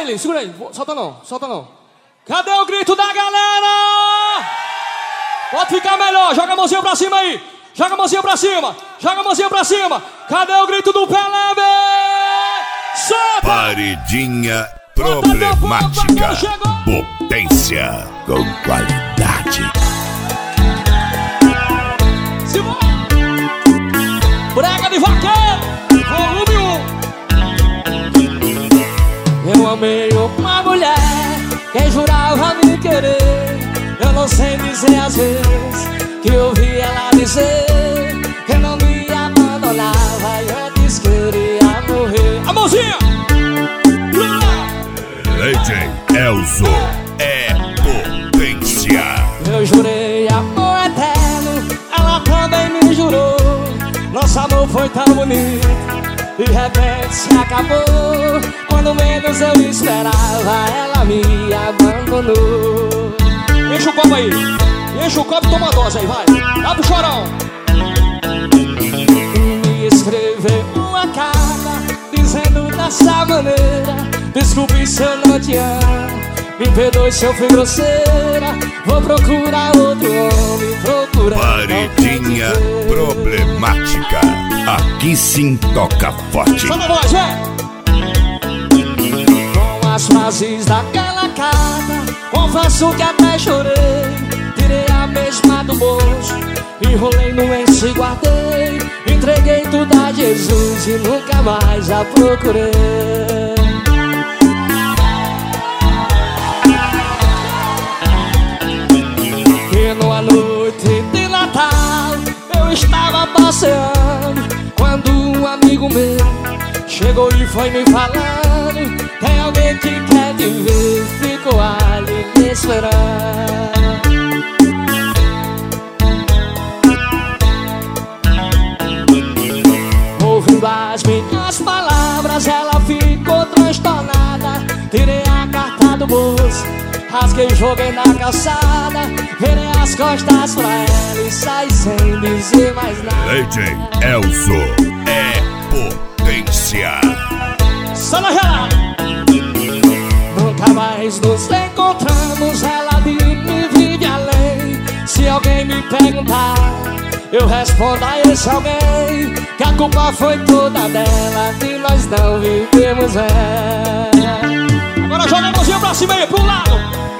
ele, segura aí. Solta não, solta não. Cadê o grito da galera? Pode ficar melhor, joga a mãozinha pra cima aí. Joga a mãozinha pra cima, joga a mãozinha pra cima. Cadê o grito do Pelé? Solta! Paredinha problemática. Potência com qualidade. Brega de vaqueiro, volume 1. Eu amei uma mulher que jurava me querer. Eu não sei dizer às vezes que eu ouvi ela dizer que não me abandonava e antes queria morrer. A mãozinha! DJ Elzo é potência. Eu jurei amor eterno, ela também me jurou. Nosso amor foi tão bonito, de repente se acabou. Quando menos eu esperava, ela me abandonou. Enche o copo aí, enche o copo e toma a dose aí, vai. Dá pro chorão. Me escreveu uma carta, dizendo dessa maneira: desculpe se eu não te amo, me perdoe se eu fui grosseira. Vou procurar outro homem, procurar. Paredinha problemática. Aqui sim toca forte. Só na voz, vem! Com as frases daquela carta, confesso que até chorei. Tirei a mesma do bolso, enrolei no lenço e guardei. Entreguei tudo a Jesus e nunca mais a procurei. E numa noite de Natal eu estava passeando, quando um amigo meu chegou e foi me falando: tem alguém que quer te ver, ficou ali me esperando. Ouvindo as minhas palavras, ela ficou transtornada. Tirei a carta do bolso, rasguei e joguei na calçada. Virei as costas pra ela e saí sem dizer mais nada. DJ Elzo é potência. Só na gelada. Nunca mais nos encontramos, ela de mim vive além. Se alguém me perguntar, eu respondo a esse alguém que a culpa foi toda dela, que nós não vivemos ela. Agora joga a mãozinha pra cima aí, pro lado.